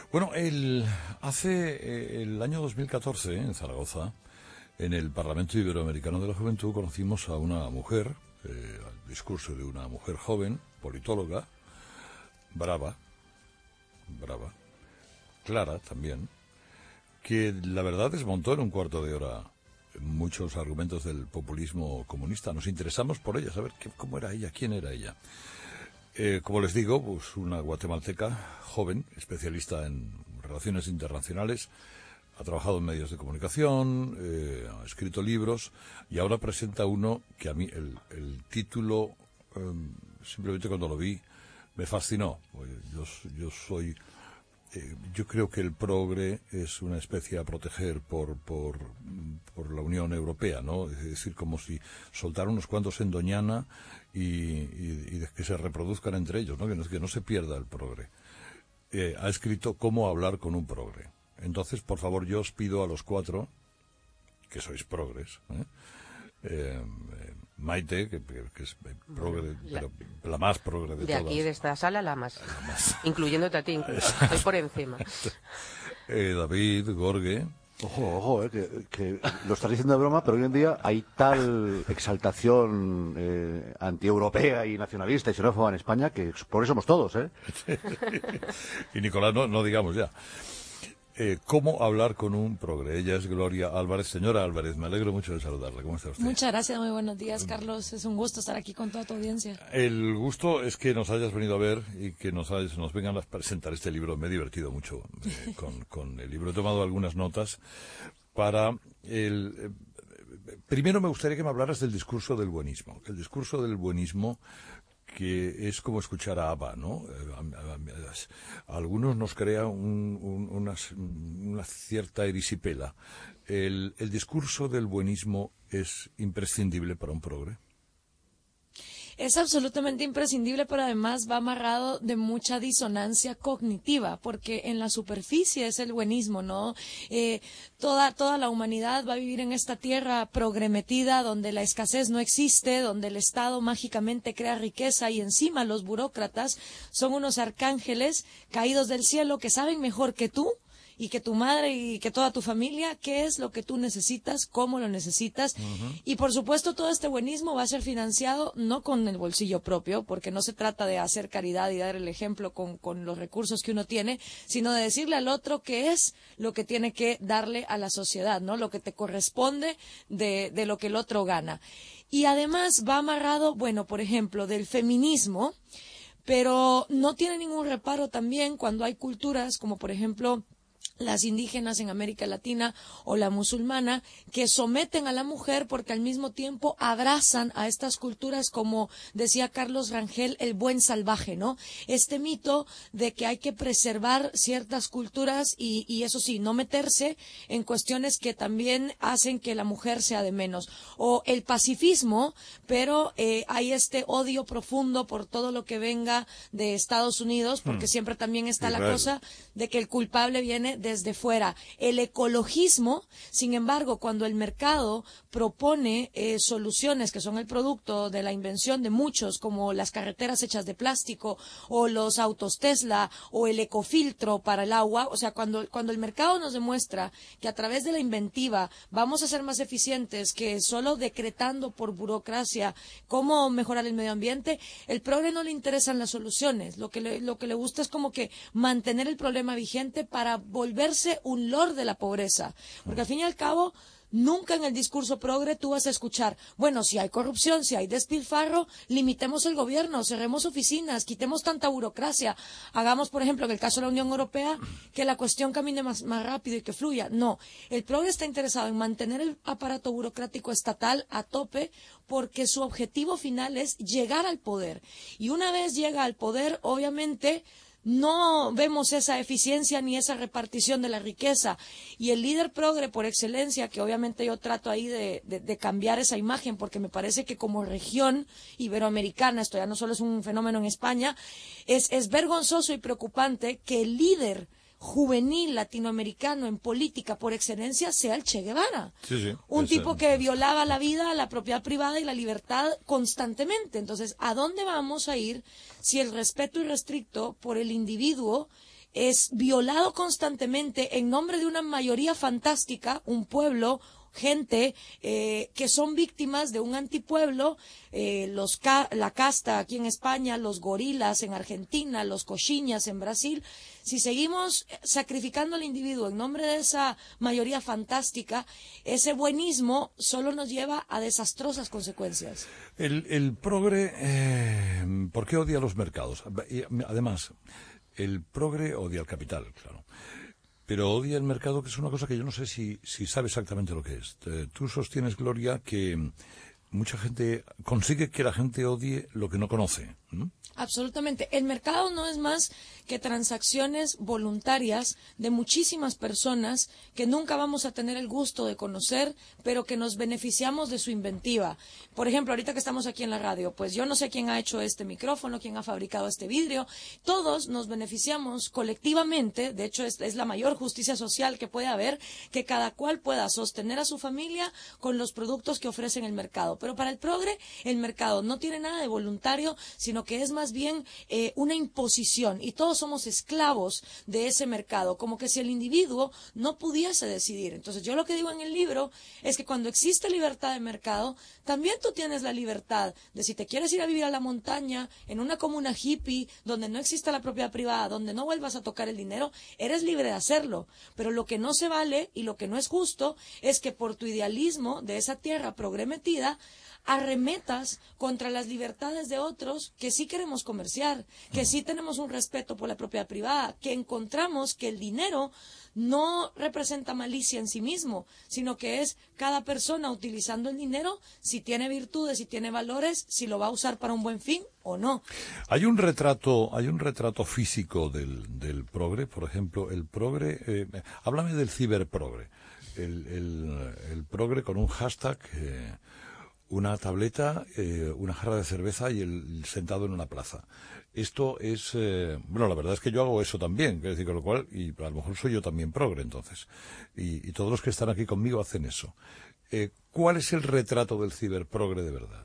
Bueno, hace el año 2014, en Zaragoza, en el Parlamento Iberoamericano de la Juventud, conocimos a una mujer, al discurso de una mujer joven, politóloga, brava, clara también, que la verdad desmontó en un cuarto de hora muchos argumentos del populismo comunista. Nos interesamos por ella, saber cómo era ella, quién era ella. Como les digo, pues una guatemalteca joven, especialista en relaciones internacionales, ha trabajado en medios de comunicación, ha escrito libros y ahora presenta uno que a mí el título, simplemente cuando lo vi, me fascinó. Yo creo que el progre es una especie a proteger por la Unión Europea, ¿no? Es decir, como si soltaran unos cuantos en Doñana y que se reproduzcan entre ellos, ¿no? Que no se pierda el progre. Ha escrito Cómo hablar con un progre. Entonces, por favor, yo os pido a los cuatro, que sois progres, Maite, que es progre, pero la más progre de todas. De aquí, de esta sala, la más. Incluyéndote a ti, estoy por encima. David, Gorge. Ojo, que lo estás diciendo de broma, pero hoy en día hay tal exaltación antieuropea y nacionalista y xenófoba en España que por eso somos todos, ¿eh? Y Nicolás, no digamos ya. ¿Cómo hablar con un progre? Ella es Gloria Álvarez. Señora Álvarez, me alegro mucho de saludarla. ¿Cómo está usted? Muchas gracias, muy buenos días, Carlos. Es un gusto estar aquí con toda tu audiencia. El gusto es que nos hayas venido a ver y que nos vengan a presentar este libro. Me he divertido mucho con el libro. He tomado algunas notas para Primero me gustaría que me hablaras del discurso del buenismo. El discurso del buenismo, que es como escuchar a ABBA, ¿no? A algunos nos crea una cierta erisipela. ¿El discurso del buenismo es imprescindible para un progre? Es absolutamente imprescindible, pero además va amarrado de mucha disonancia cognitiva, porque en la superficie es el buenismo, ¿no? Toda la humanidad va a vivir en esta tierra progremetida, donde la escasez no existe, donde el Estado mágicamente crea riqueza y encima los burócratas son unos arcángeles caídos del cielo que saben mejor que tú y que tu madre y que toda tu familia, qué es lo que tú necesitas, cómo lo necesitas. Y por supuesto todo este buenismo va a ser financiado no con el bolsillo propio, porque no se trata de hacer caridad y dar el ejemplo con los recursos que uno tiene, sino de decirle al otro qué es lo que tiene que darle a la sociedad, ¿no? Lo que te corresponde de lo que el otro gana. Y además va amarrado, bueno, por ejemplo, del feminismo, pero no tiene ningún reparo también cuando hay culturas como, por ejemplo, las indígenas en América Latina o la musulmana, que someten a la mujer porque al mismo tiempo abrazan a estas culturas, como decía Carlos Rangel, el buen salvaje, ¿no? Este mito de que hay que preservar ciertas culturas y eso sí, no meterse en cuestiones que también hacen que la mujer sea de menos. O el pacifismo, pero hay este odio profundo por todo lo que venga de Estados Unidos, porque siempre también está la cosa de que el culpable viene desde fuera. El ecologismo, sin embargo, cuando el mercado propone soluciones que son el producto de la invención de muchos, como las carreteras hechas de plástico o los autos Tesla o el ecofiltro para el agua, o sea, cuando el mercado nos demuestra que a través de la inventiva vamos a ser más eficientes que solo decretando por burocracia cómo mejorar el medio ambiente, el progre no le interesan las soluciones. Lo que le gusta es como que mantener el problema vigente para volverse un lord de la pobreza, porque al fin y al cabo nunca en el discurso progre tú vas a escuchar, bueno, si hay corrupción, si hay despilfarro, limitemos el gobierno, cerremos oficinas, quitemos tanta burocracia, hagamos, por ejemplo, en el caso de la Unión Europea, que la cuestión camine más rápido y que fluya. No, el progre está interesado en mantener el aparato burocrático estatal a tope, porque su objetivo final es llegar al poder, y una vez llega al poder, obviamente no vemos esa eficiencia ni esa repartición de la riqueza. Y el líder progre por excelencia, que obviamente yo trato ahí de cambiar esa imagen, porque me parece que como región iberoamericana, esto ya no solo es un fenómeno en España, es vergonzoso y preocupante que el líder juvenil latinoamericano en política por excelencia sea el Che Guevara. Sí, un tipo que violaba la vida, la propiedad privada y la libertad constantemente. Entonces, ¿a dónde vamos a ir si el respeto irrestricto por el individuo es violado constantemente en nombre de una mayoría fantástica, un pueblo, gente que son víctimas de un antipueblo, la casta aquí en España, los gorilas en Argentina, los coxinhas en Brasil. Si seguimos sacrificando al individuo en nombre de esa mayoría fantástica, ese buenismo solo nos lleva a desastrosas consecuencias. El progre, ¿por qué odia los mercados? Y, además, el progre odia el capital, claro. Pero odia el mercado, que es una cosa que yo no sé si sabe exactamente lo que es. Tú sostienes, Gloria, que mucha gente consigue que la gente odie lo que no conoce, ¿no? Absolutamente. El mercado no es más que transacciones voluntarias de muchísimas personas que nunca vamos a tener el gusto de conocer, pero que nos beneficiamos de su inventiva. Por ejemplo, ahorita que estamos aquí en la radio, pues yo no sé quién ha hecho este micrófono, quién ha fabricado este vidrio. Todos nos beneficiamos colectivamente. De hecho, es la mayor justicia social que puede haber, que cada cual pueda sostener a su familia con los productos que ofrece el mercado. Pero para el progre, el mercado no tiene nada de voluntario, sino que es más bien una imposición, y todos somos esclavos de ese mercado, como que si el individuo no pudiese decidir. Entonces yo lo que digo en el libro es que cuando existe libertad de mercado, también tú tienes la libertad de, si te quieres ir a vivir a la montaña, en una comuna hippie, donde no exista la propiedad privada, donde no vuelvas a tocar el dinero, eres libre de hacerlo. Pero lo que no se vale y lo que no es justo es que por tu idealismo de esa tierra progremetida arremetas contra las libertades de otros que sí queremos comerciar, que sí tenemos un respeto por la propiedad privada, que encontramos que el dinero no representa malicia en sí mismo, sino que es cada persona utilizando el dinero, si tiene virtudes, si tiene valores, si lo va a usar para un buen fin o no. Hay un retrato físico del progre, por ejemplo, el progre, háblame del ciberprogre, el progre con un hashtag, una tableta, una jarra de cerveza y el sentado en una plaza. Esto es, bueno, la verdad es que yo hago eso también, quiero decir, con lo cual, y a lo mejor soy yo también progre, entonces. Y todos los que están aquí conmigo hacen eso. ¿Cuál es el retrato del ciberprogre de verdad?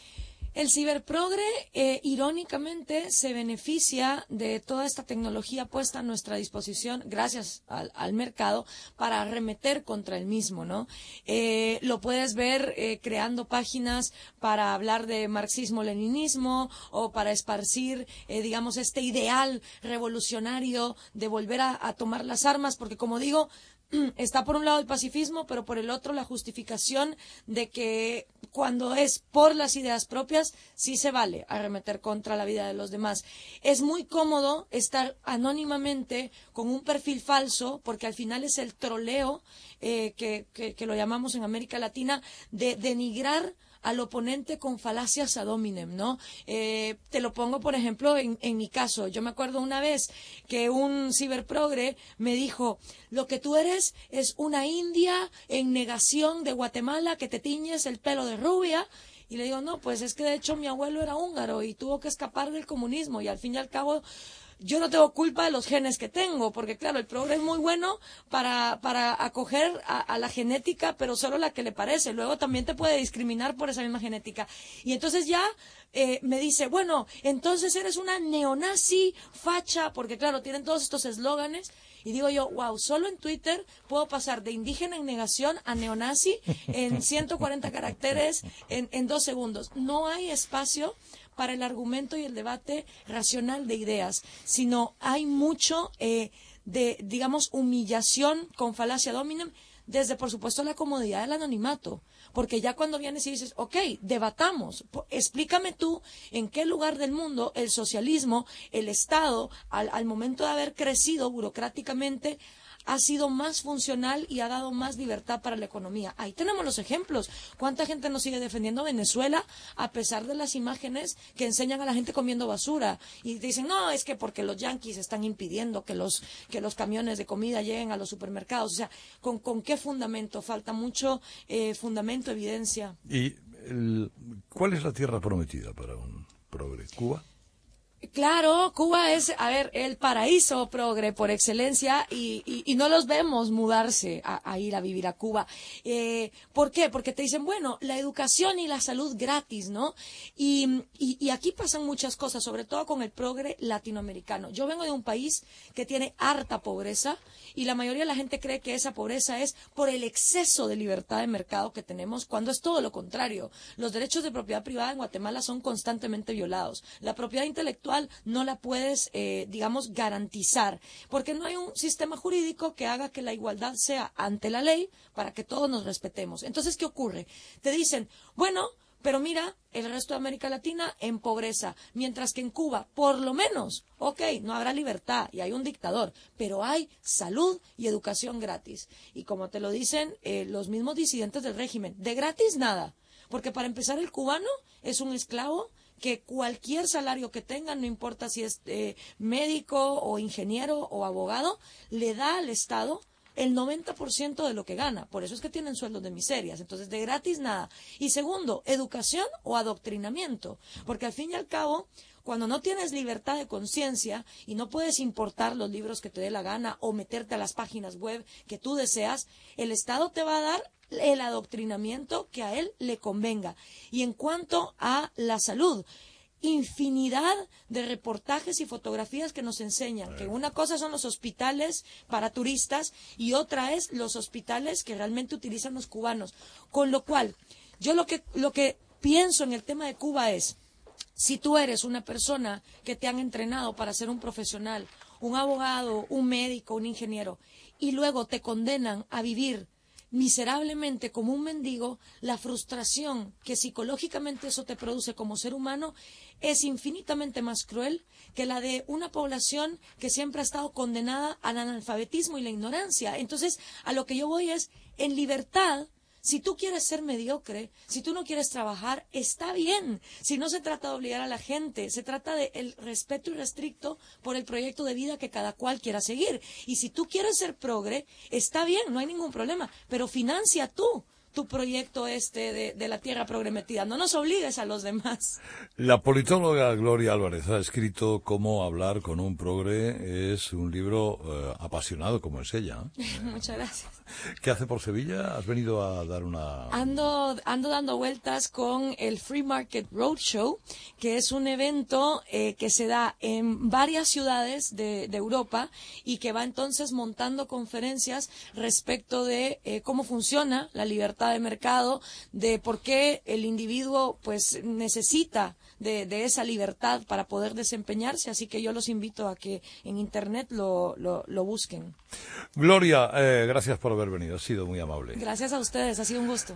El ciberprogre, irónicamente, se beneficia de toda esta tecnología puesta a nuestra disposición, gracias al mercado, para arremeter contra el mismo, ¿no? Lo puedes ver creando páginas para hablar de marxismo-leninismo o para esparcir, digamos, este ideal revolucionario de volver a tomar las armas, porque, como digo, está por un lado el pacifismo, pero por el otro la justificación de que cuando es por las ideas propias, sí se vale arremeter contra la vida de los demás. Es muy cómodo estar anónimamente con un perfil falso, porque al final es el troleo, que lo llamamos en América Latina, de denigrar al oponente con falacias ad hominem, ¿no? Te lo pongo, por ejemplo, en mi caso. Yo me acuerdo una vez que un ciberprogre me dijo: lo que tú eres es una india en negación de Guatemala, que te tiñes el pelo de rubia. Y le digo, no, pues es que de hecho mi abuelo era húngaro y tuvo que escapar del comunismo, y al fin y al cabo yo no tengo culpa de los genes que tengo, porque claro, el progre es muy bueno para acoger a la genética, pero solo la que le parece. Luego también te puede discriminar por esa misma genética. Y entonces ya me dice, bueno, entonces eres una neonazi facha, porque claro, tienen todos estos eslóganes. Y digo yo, wow, solo en Twitter puedo pasar de indígena en negación a neonazi en 140 caracteres en 2 segundos. No hay espacio para el argumento y el debate racional de ideas, sino hay mucho de, digamos, humillación con falacia ad hominem, desde, por supuesto, la comodidad del anonimato. Porque ya cuando vienes y dices, ok, debatamos, explícame tú en qué lugar del mundo el socialismo, el Estado, al momento de haber crecido burocráticamente, ha sido más funcional y ha dado más libertad para la economía. Ahí tenemos los ejemplos. ¿Cuánta gente nos sigue defendiendo Venezuela a pesar de las imágenes que enseñan a la gente comiendo basura? Y dicen, no, es que porque los yanquis están impidiendo que los camiones de comida lleguen a los supermercados. O sea, ¿con qué fundamento? Falta mucho fundamento, evidencia. ¿Y cuál es la tierra prometida para un progre? ¿Cuba? Claro, Cuba es, a ver, el paraíso progre por excelencia y no los vemos mudarse a ir a vivir a Cuba. ¿Por qué? Porque te dicen, bueno, la educación y la salud gratis, ¿no? Y aquí pasan muchas cosas, sobre todo con el progre latinoamericano. Yo vengo de un país que tiene harta pobreza y la mayoría de la gente cree que esa pobreza es por el exceso de libertad de mercado que tenemos, cuando es todo lo contrario. Los derechos de propiedad privada en Guatemala son constantemente violados. La propiedad intelectual no la puedes, digamos, garantizar, porque no hay un sistema jurídico que haga que la igualdad sea ante la ley para que todos nos respetemos. Entonces, ¿qué ocurre? Te dicen, bueno, pero mira, el resto de América Latina en pobreza, mientras que en Cuba, por lo menos, ok, no habrá libertad y hay un dictador, pero hay salud y educación gratis. Y como te lo dicen los mismos disidentes del régimen, de gratis nada, porque para empezar el cubano es un esclavo que cualquier salario que tenga, no importa si es médico o ingeniero o abogado, le da al Estado el 90% de lo que gana. Por eso es que tienen sueldos de miserias. Entonces, de gratis nada. Y segundo, educación o adoctrinamiento. Porque al fin y al cabo, cuando no tienes libertad de conciencia y no puedes importar los libros que te dé la gana o meterte a las páginas web que tú deseas, el Estado te va a dar el adoctrinamiento que a él le convenga. Y en cuanto a la salud, infinidad de reportajes y fotografías que nos enseñan que una cosa son los hospitales para turistas y otra es los hospitales que realmente utilizan los cubanos. Con lo cual, yo lo que pienso en el tema de Cuba es, si tú eres una persona que te han entrenado para ser un profesional, un abogado, un médico, un ingeniero, y luego te condenan a vivir miserablemente como un mendigo, la frustración que psicológicamente eso te produce como ser humano es infinitamente más cruel que la de una población que siempre ha estado condenada al analfabetismo y la ignorancia. Entonces, a lo que yo voy es, en libertad, si tú quieres ser mediocre, si tú no quieres trabajar, está bien. Si no se trata de obligar a la gente, se trata de el respeto irrestricto por el proyecto de vida que cada cual quiera seguir. Y si tú quieres ser progre, está bien, no hay ningún problema, pero financia tú tu proyecto de la tierra progremetida. No nos obligues a los demás. La politóloga Gloria Álvarez ha escrito Cómo hablar con un progre. Es un libro apasionado como es ella. Muchas gracias. ¿Qué hace por Sevilla? ¿Has venido a dar una...? Ando dando vueltas con el Free Market Roadshow, que es un evento que se da en varias ciudades de Europa y que va entonces montando conferencias respecto de cómo funciona la libertad de mercado, de por qué el individuo pues necesita de esa libertad para poder desempeñarse. Así que yo los invito a que en Internet lo busquen. Gloria, gracias por haber venido. Ha sido muy amable. Gracias a ustedes, ha sido un gusto.